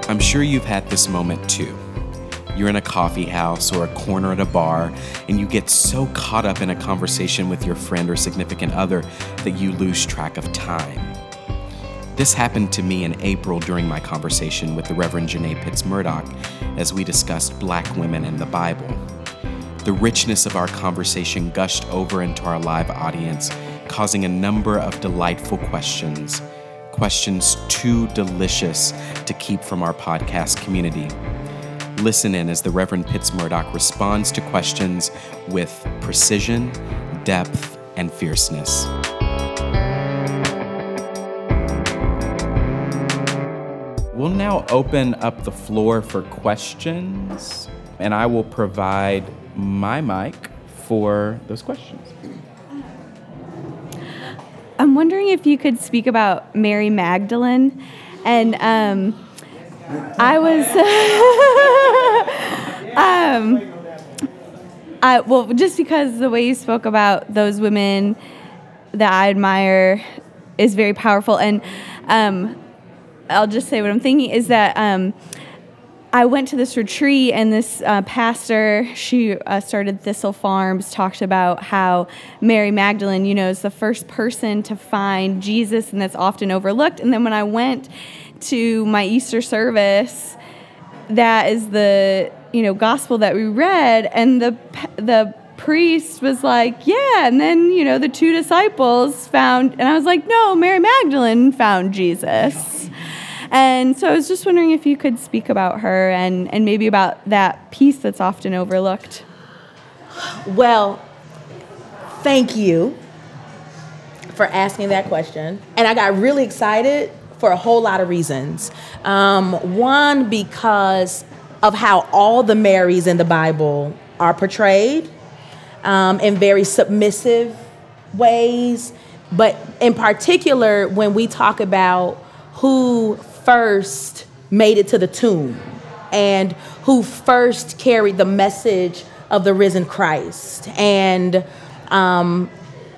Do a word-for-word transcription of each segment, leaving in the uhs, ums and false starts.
I'm sure you've had this moment too. You're in a coffee house or a corner at a bar, and you get so caught up in a conversation with your friend or significant other that you lose track of time. This happened to me in April during my conversation with the Reverend Janae Pitts Murdoch as we discussed Black women in the Bible. The richness of our conversation gushed over into our live audience, causing a number of delightful questions, questions too delicious to keep from our podcast community. Listen in as the Reverend Pitts Murdoch responds to questions with precision, depth, and fierceness. We'll now open up the floor for questions, and I will provide my mic for those questions. I'm wondering if you could speak about Mary Magdalene. And um, I was, um, I, well, just because the way you spoke about those women that I admire is very powerful. And um, I'll just say what I'm thinking is that um, I went to this retreat, and this uh, pastor, she uh, started Thistle Farms, talked about how Mary Magdalene, you know, is the first person to find Jesus, and that's often overlooked. And then when I went to my Easter service, that is the, you know, gospel that we read, and the the priest was like, yeah, and then, you know, the two disciples found, and I was like, no, Mary Magdalene found Jesus. And so I was just wondering if you could speak about her and, and maybe about that piece that's often overlooked. Well, thank you for asking that question. And I got really excited for a whole lot of reasons. Um, one, because of how all the Marys in the Bible are portrayed um, in very submissive ways. But in particular, when we talk about who first made it to the tomb and who first carried the message of the risen Christ. And um,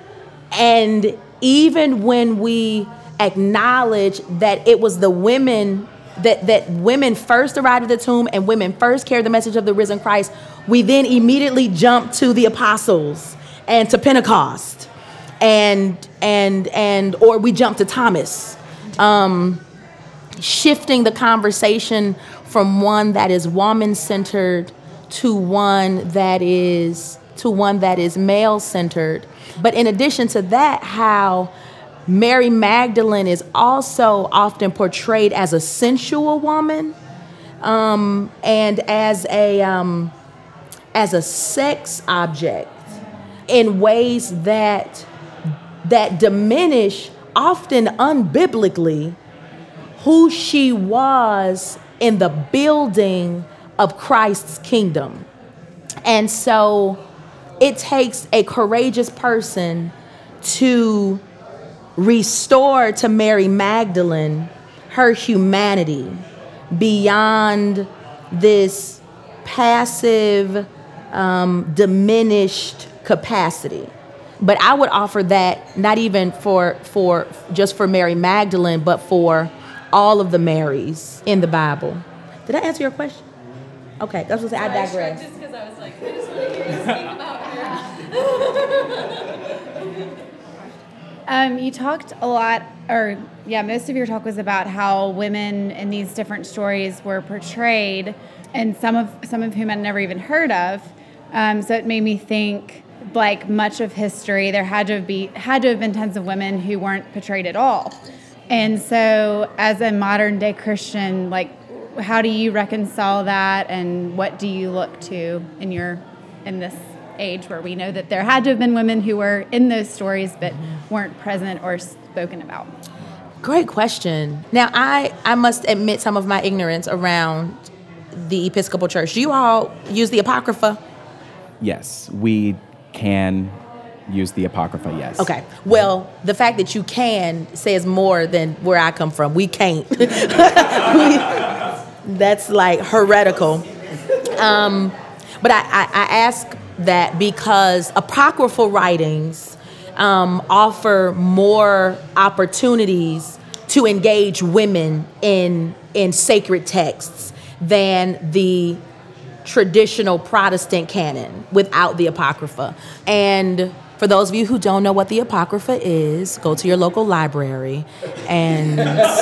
and even when we acknowledge that it was the women, that, that women first arrived at the tomb and women first carried the message of the risen Christ, we then immediately jump to the apostles and to Pentecost and, and, and or we jump to Thomas. Um, shifting the conversation from one that is woman-centered to one that is to one that is male-centered. But in addition to that, how Mary Magdalene is also often portrayed as a sensual woman, um, and as a um, as a sex object in ways that that diminish, often unbiblically, who she was in the building of Christ's kingdom. And so it takes a courageous person to restore to Mary Magdalene her humanity beyond this passive, um, diminished capacity. But I would offer that not even for for just for Mary Magdalene, but for all of the Marys in the Bible. Did I answer your question? Okay, that's what I was saying. I digress. Just because I was like, I just want to hear you speak about her. Um, you talked a lot, or yeah, most of your talk was about how women in these different stories were portrayed, and some of some of whom I'd never even heard of. Um, so it made me think, like much of history, there had to be had to have been tons of women who weren't portrayed at all. And so, as a modern day Christian, like, how do you reconcile that, and what do you look to in your in this age where we know that there had to have been women who were in those stories but weren't present or spoken about? Great question. Now, I, I must admit some of my ignorance around the Episcopal Church. Do you all use the Apocrypha? Yes, we can use the Apocrypha, yes. Okay. Well, the fact that you can says more than where I come from. We can't. we, that's like heretical. Um, but I, I, I ask that because apocryphal writings um, offer more opportunities to engage women in in sacred texts than the traditional Protestant canon without the Apocrypha. And for those of you who don't know what the Apocrypha is, go to your local library and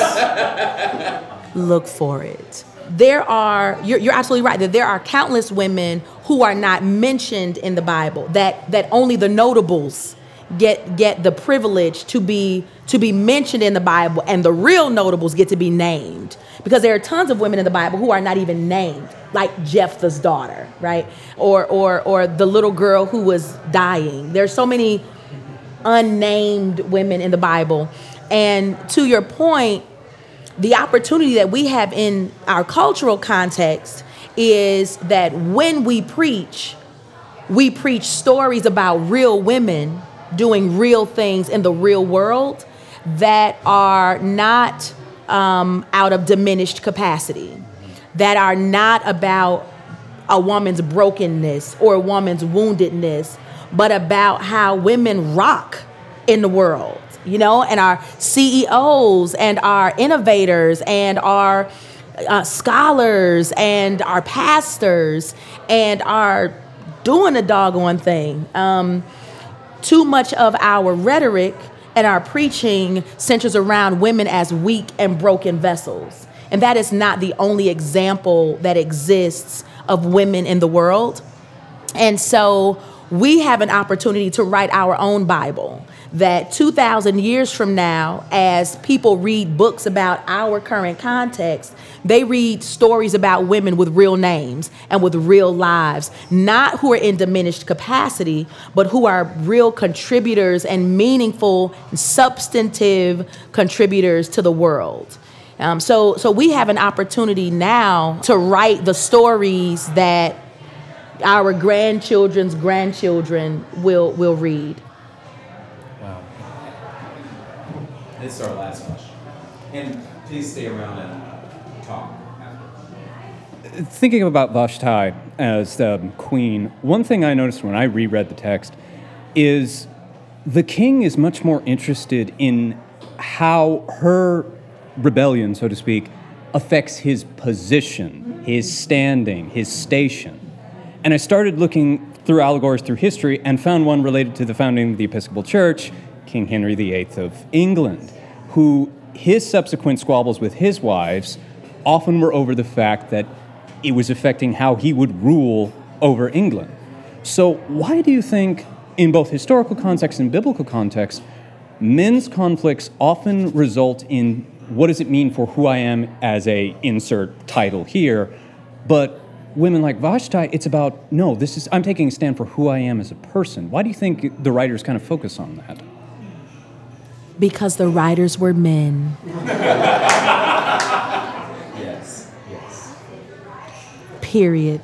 look for it. There are, you're, you're absolutely right, that there are countless women who are not mentioned in the Bible, that that only the notables get get the privilege to be to be mentioned in the Bible, and the real notables get to be named. Because there are tons of women in the Bible who are not even named, like Jephthah's daughter, right? Or or or the little girl who was dying. There's so many unnamed women in the Bible. And to your point, the opportunity that we have in our cultural context is that when we preach, we preach stories about real women doing real things in the real world that are not um, out of diminished capacity, that are not about a woman's brokenness or a woman's woundedness, but about how women rock in the world. You know, and our C E Os and our innovators and our uh, scholars and our pastors and our doing the doggone thing. Um, too much of our rhetoric and our preaching centers around women as weak and broken vessels. And that is not the only example that exists of women in the world. And so we have an opportunity to write our own Bible that two thousand years from now, as people read books about our current context, they read stories about women with real names and with real lives, not who are in diminished capacity, but who are real contributors and meaningful, substantive contributors to the world. Um, so, so we have an opportunity now to write the stories that our grandchildren's grandchildren will will read. Wow. This is our last question. And please stay around and uh, talk after. Thinking about Vashti as the queen, one thing I noticed when I reread the text is the king is much more interested in how her rebellion, so to speak, affects his position, his standing, his station. And I started looking through allegories through history and found one related to the founding of the Episcopal Church, King Henry the Eighth of England, who his subsequent squabbles with his wives often were over the fact that it was affecting how he would rule over England. So why do you think, in both historical context and biblical context, men's conflicts often result in what does it mean for who I am as a insert title here, but women like Vashti, it's about, no, this is, I'm taking a stand for who I am as a person. Why do you think the writers kind of focus on that? Because the writers were men. Yes, yes. Period.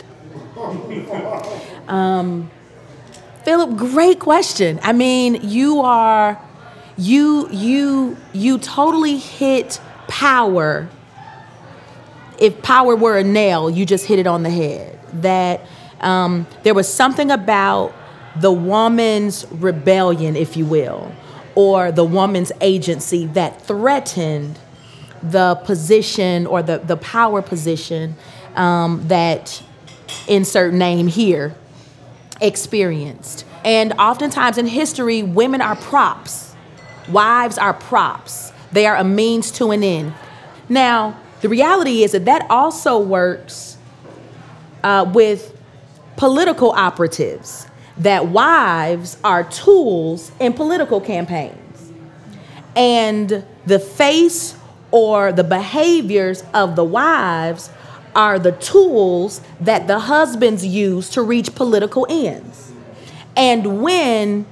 Um, Philip, great question. I mean, you are, you, you, you totally hit power. If power were a nail, you just hit it on the head. That um, there was something about the woman's rebellion, if you will, or the woman's agency that threatened the position or the, the power position um, that, insert name here, experienced. And oftentimes in history, women are props. Wives are props. They are a means to an end. Now, the reality is that that also works uh, with political operatives, that wives are tools in political campaigns. And the face or the behaviors of the wives are the tools that the husbands use to reach political ends. And when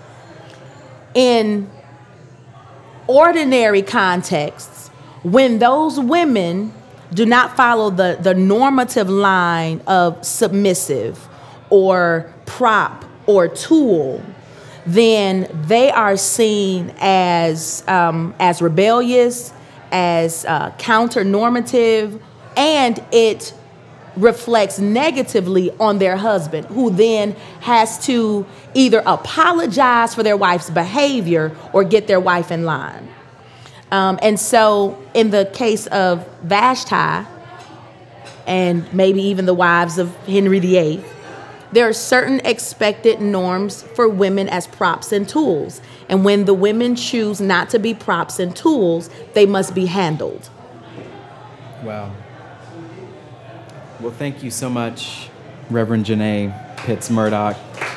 in ordinary contexts, when those women do not follow the, the normative line of submissive or prop or tool, then they are seen as um, as rebellious, as uh, counter-normative, and it reflects negatively on their husband, who then has to either apologize for their wife's behavior or get their wife in line. Um, and so in the case of Vashti, and maybe even the wives of Henry the Eighth, there are certain expected norms for women as props and tools. And when the women choose not to be props and tools, they must be handled. Wow. Well, thank you so much, Reverend Janae Pitts Murdoch.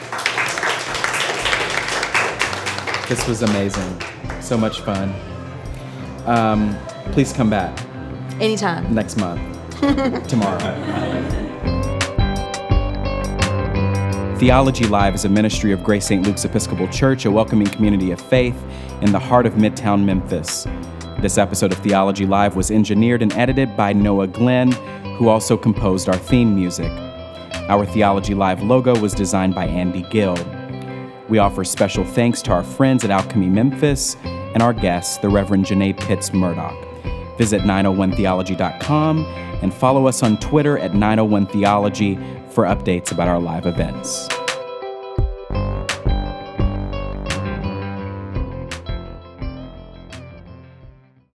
This was amazing. So much fun. Um, please come back. Anytime. Next month. Tomorrow. Theology Live is a ministry of Grace Saint Luke's Episcopal Church, a welcoming community of faith in the heart of Midtown Memphis. This episode of Theology Live was engineered and edited by Noah Glenn, who also composed our theme music. Our Theology Live logo was designed by Andy Gill. We offer special thanks to our friends at Alchemy Memphis and our guest, the Reverend Janae Pitts Murdoch. Visit nine oh one theology dot com and follow us on Twitter at nine oh one theology for updates about our live events.